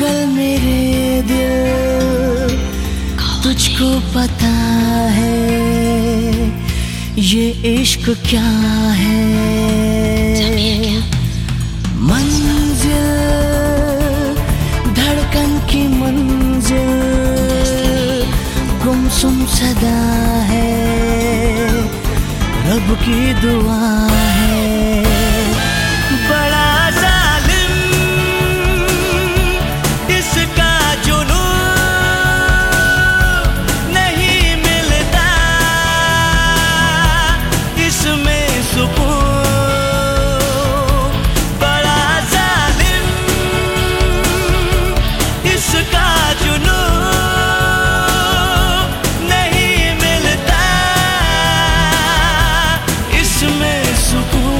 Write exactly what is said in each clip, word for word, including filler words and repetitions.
पागल मेरे दिल, तुझको पता है ये इश्क क्या है। मंजिल धड़कन की मंजिल, गुमसुम सदा है, रब की दुआ है। बड़ा जालिम इसका जुनून, नहीं मिलता इसमें सुकून। बड़ा जालिम इसका जुनून, नहीं मिलता इसमें सुकून।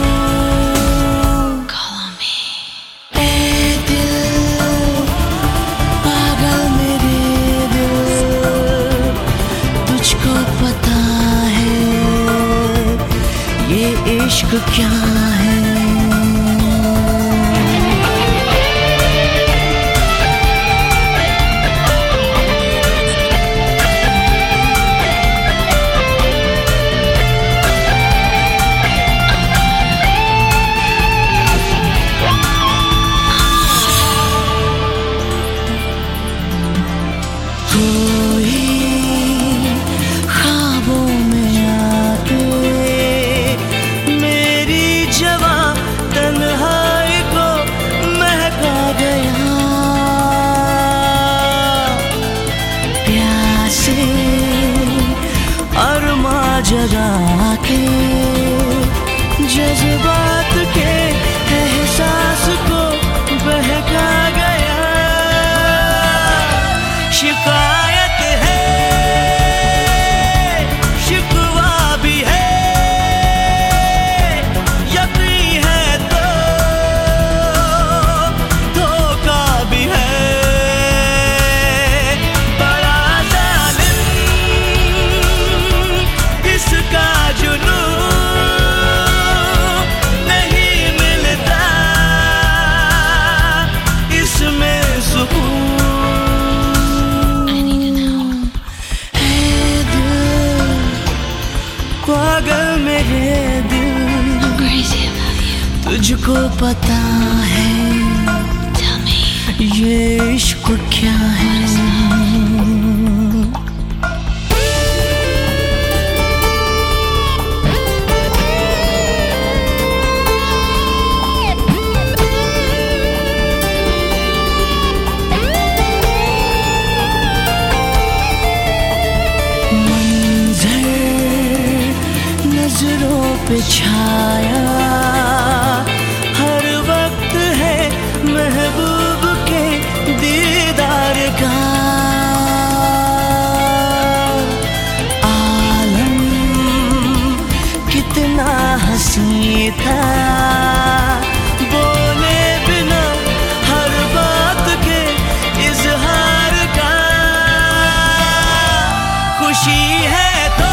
इश्क क्या है। जगा के जज्बात के एहसास को बहका गया। शिकायत है, शिकवा भी है, यकीन है तो धोखा भी है। इसका जुनून नहीं मिलता इसमें सुकून। है दिल पागल मेरे दिल, तुझको पता है ये इश्क क्या है। नजरों पे छाया हर वक्त है महबूब के दीदार का। आलम कितना हंसी था, बोले बिना हर बात के इजहार का। खुशी है तो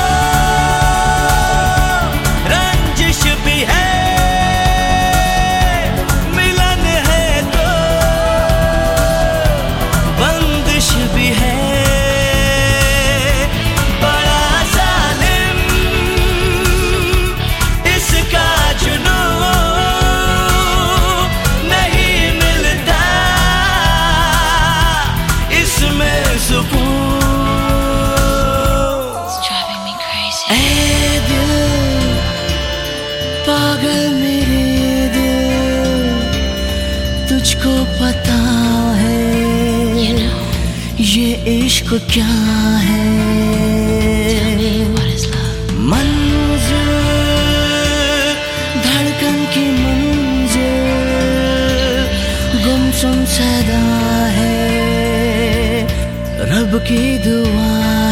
भी है, मिलन है तो बंदिश भी है। बड़ा जालिम इसका जुनून, नहीं मिलता इसमें सुकून। ऐ दिल पागल मेरे दिल, तुझको पता है you know, ये इश्क क्या है। मंजिल धड़कन की मंजिल, गुमसुम सदा है, रब की दुआ